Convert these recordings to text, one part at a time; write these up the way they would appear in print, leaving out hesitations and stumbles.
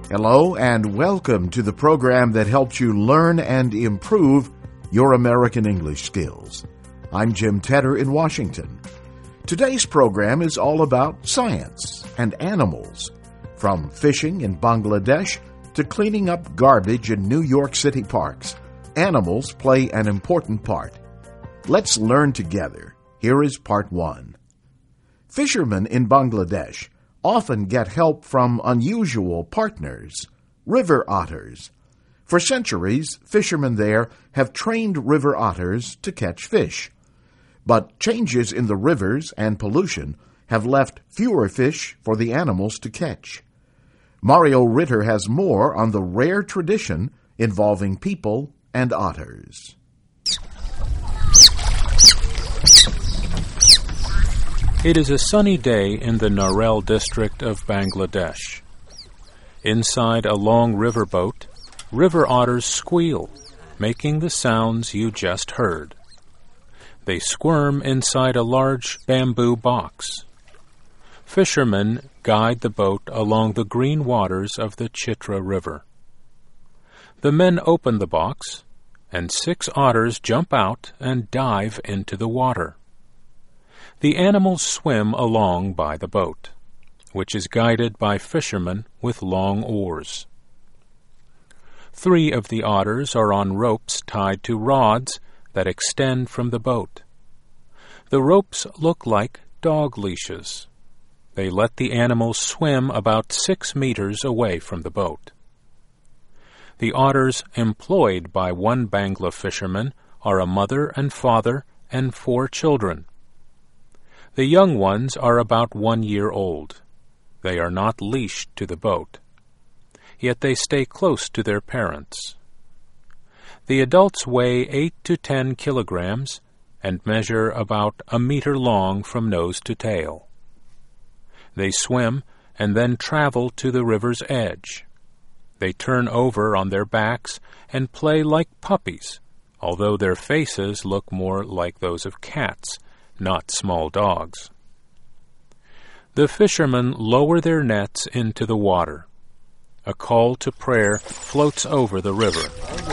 Hello and welcome to the program that helps you learn and improve your American English skills. I'm Jim Tedder in Washington. Today's program is all about science and animals, from fishing in Bangladesh to cleaning up garbage in New York City parks. Animals play an important part. Let's learn together. Here is part 1. Fishermen in Bangladesh often get help from unusual partners, river otters. For centuries, fishermen there have trained river otters to catch fish. But changes in the rivers and pollution have left fewer fish for the animals to catch. Mario Ritter has more on the rare tradition involving people and otters. It is a sunny day in the Narel district of Bangladesh. Inside a long riverboat, river otters squeal, making the sounds you just heard. They squirm inside a large bamboo box. Fishermen guide the boat along the green waters of the Chitra River. The men open the box, and 6 otters jump out and dive into the water. The animals swim along by the boat, which is guided by fishermen with long oars. 3 of the otters are on ropes tied to rods that extend from the boat. The ropes look like dog leashes. They let the animals swim about 6 meters away from the boat. The otters employed by one Bangla fisherman are a mother and father and 4 children. The young ones are about 1 year old. They are not leashed to the boat, yet they stay close to their parents. The adults weigh 8 to 10 kilograms and measure about a meter long from nose to tail. They swim and then travel to the river's edge. They turn over on their backs and play like puppies, although their faces look more like those of cats, not small dogs. The fishermen lower their nets into the water. A call to prayer floats over the river.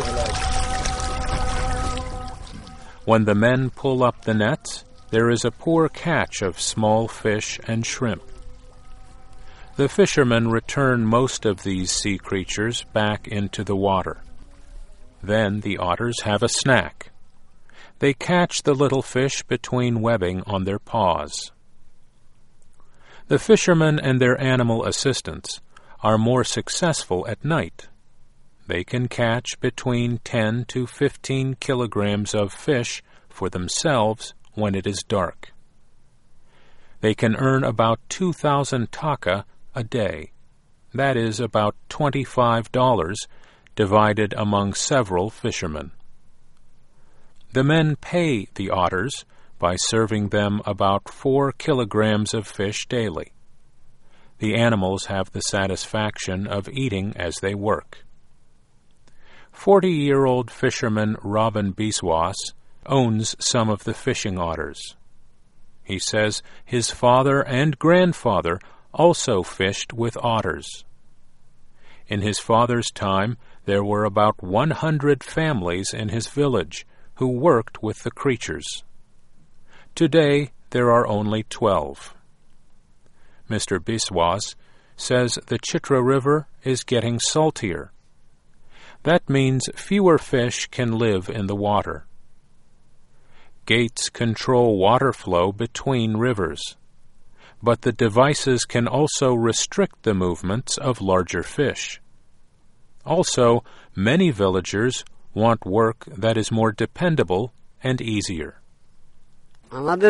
When the men pull up the nets, there is a poor catch of small fish and shrimp. The fishermen return most of these sea creatures back into the water. Then the otters have a snack. They catch the little fish between webbing on their paws. The fishermen and their animal assistants are more successful at night. They can catch between 10 to 15 kilograms of fish for themselves when it is dark. They can earn about 2,000 taka a day. That is about $25 divided among several fishermen. The men pay the otters by serving them about 4 kilograms of fish daily. The animals have the satisfaction of eating as they work. 40-year-old fisherman Robin Biswas owns some of the fishing otters. He says his father and grandfather also fished with otters. In his father's time, there were about 100 families in his village who worked with the creatures. Today, there are only 12. Mr. Biswas says the Chitra River is getting saltier. That means fewer fish can live in the water. Gates control water flow between rivers, but the devices can also restrict the movements of larger fish. Also, many villagers want work that is more dependable and easier. Robin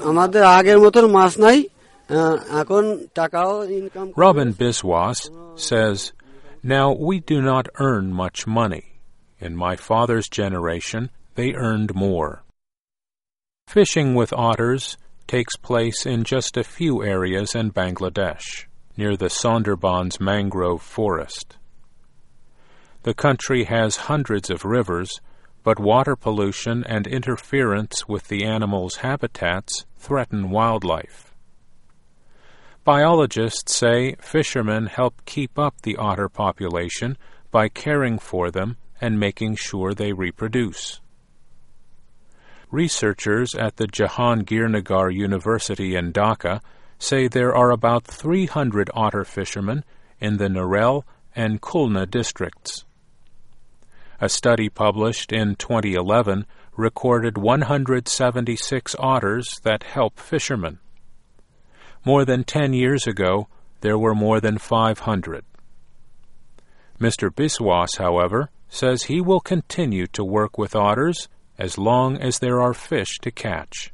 Biswas says, "Now we do not earn much money. In my father's generation, they earned more." Fishing with otters takes place in just a few areas in Bangladesh, near the Sonderbans mangrove forest. The country has hundreds of rivers, but water pollution and interference with the animals' habitats threaten wildlife. Biologists say fishermen help keep up the otter population by caring for them and making sure they reproduce. Researchers at the Jahangirnagar University in Dhaka say there are about 300 otter fishermen in the Narell and Khulna districts. A study published in 2011 recorded 176 otters that help fishermen. More than 10 years ago, there were more than 500. Mr. Biswas, however, says he will continue to work with otters as long as there are fish to catch.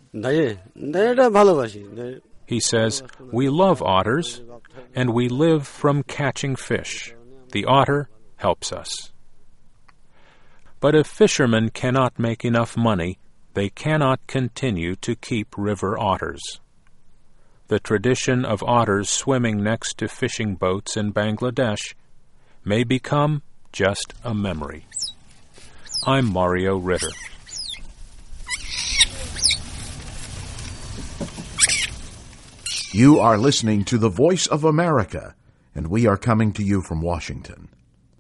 He says, "We love otters, and we live from catching fish. The otter helps us." But if fishermen cannot make enough money, they cannot continue to keep river otters. The tradition of otters swimming next to fishing boats in Bangladesh may become just a memory. I'm Mario Ritter. You are listening to the Voice of America, and we are coming to you from Washington.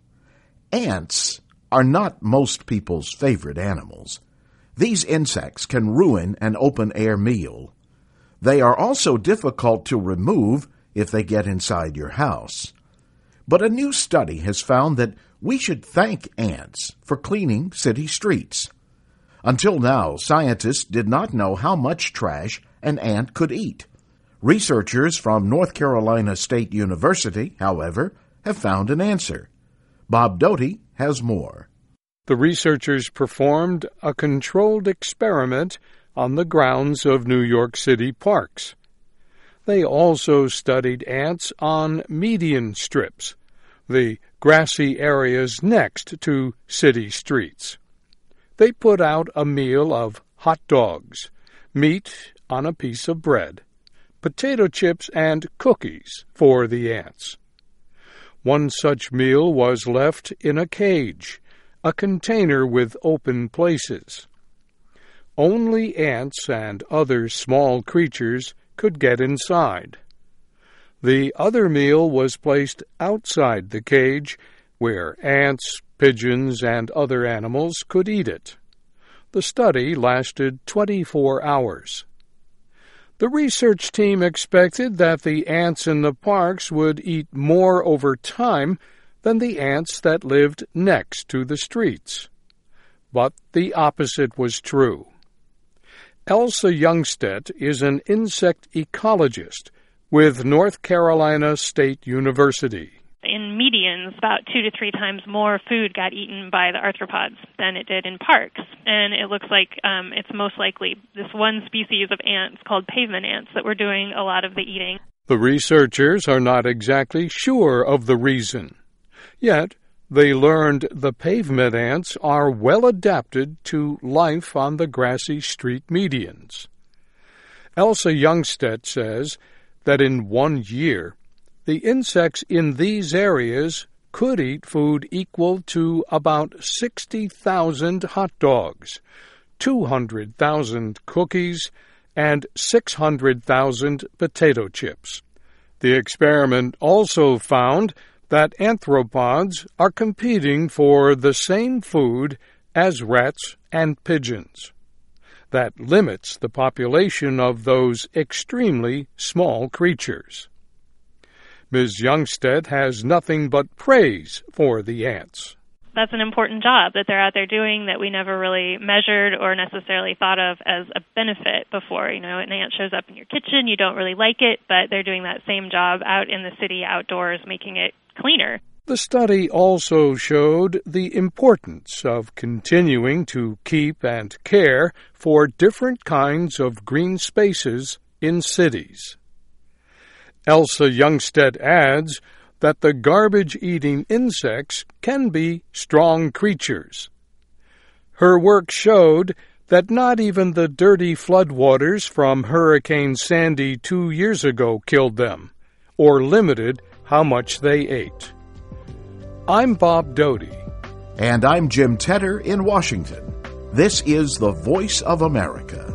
Ants are not most people's favorite animals. These insects can ruin an open-air meal. They are also difficult to remove if they get inside your house. But a new study has found that we should thank ants for cleaning city streets. Until now, scientists did not know how much trash an ant could eat. Researchers from North Carolina State University, however, have found an answer. Bob Doty has more. The researchers performed a controlled experiment on the grounds of New York City parks. They also studied ants on median strips, the grassy areas next to city streets. They put out a meal of hot dogs, meat on a piece of bread, potato chips, and cookies for the ants. One such meal was left in a cage, a container with open places. Only ants and other small creatures could get inside. The other meal was placed outside the cage, where ants, pigeons, and other animals could eat it. The study lasted 24 hours. The research team expected that the ants in the parks would eat more over time than the ants that lived next to the streets. But the opposite was true. Elsa Youngstedt is an insect ecologist with North Carolina State University. In medians, about 2 to 3 times more food got eaten by the arthropods than it did in parks. And it looks like it's most likely this one species of ants called pavement ants that were doing a lot of the eating. The researchers are not exactly sure of the reason. Yet, they learned the pavement ants are well adapted to life on the grassy street medians. Elsa Youngstedt says that in 1 year, the insects in these areas could eat food equal to about 60,000 hot dogs, 200,000 cookies, and 600,000 potato chips. The experiment also found that arthropods are competing for the same food as rats and pigeons. That limits the population of those extremely small creatures. Ms. Youngstedt has nothing but praise for the ants. That's an important job that they're out there doing that we never really measured or necessarily thought of as a benefit before. You know, an ant shows up in your kitchen, you don't really like it, but they're doing that same job out in the city outdoors, making it cleaner. The study also showed the importance of continuing to keep and care for different kinds of green spaces in cities. Elsa Youngstedt adds that the garbage-eating insects can be strong creatures. Her work showed that not even the dirty floodwaters from Hurricane Sandy 2 years ago killed them, or limited how much they ate. I'm Bob Doty. And I'm Jim Tedder in Washington. This is the Voice of America.